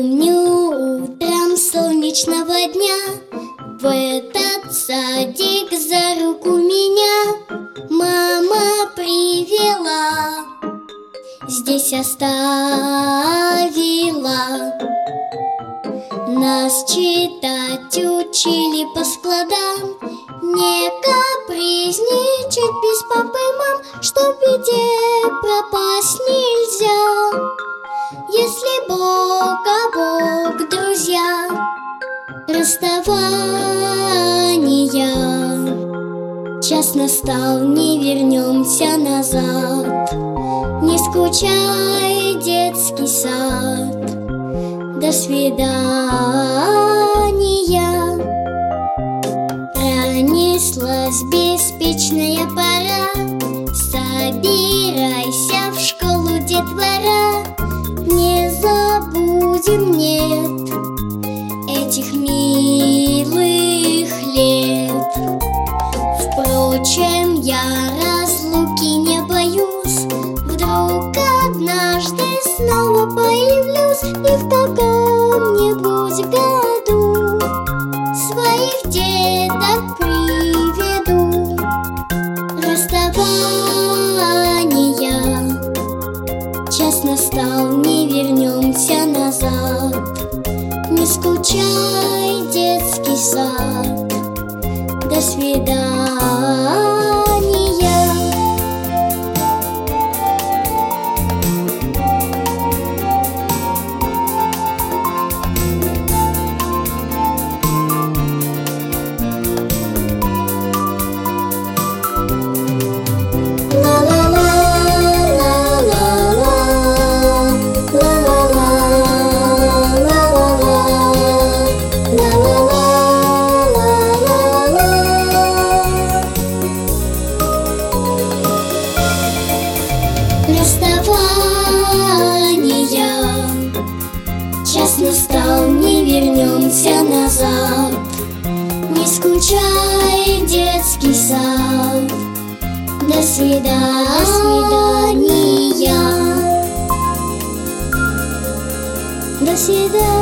Помню утром солнечного дня в этот садик за руку меня мама привела, здесь оставила. Нас читать учили по складам, не капризничать без папы и мам, что в беде пропасть нельзя. Если бок о бок, друзья, расставания, час настал, не вернемся назад. Не скучай, детский сад, до свидания. Пронеслась беспечная пора, собирайся в школу, детвора. Не забудем, нет, этих милых лет. Впрочем, я разлуки не боюсь, вдруг однажды снова появлюсь и в каком-нибудь году своих деток приведу. Расставания, час настал, не вернемся назад. Не скучай, детский сад, до свидания. Расставания, час настал, не вернемся назад. Не скучай, детский сад, до свидания. До свидания.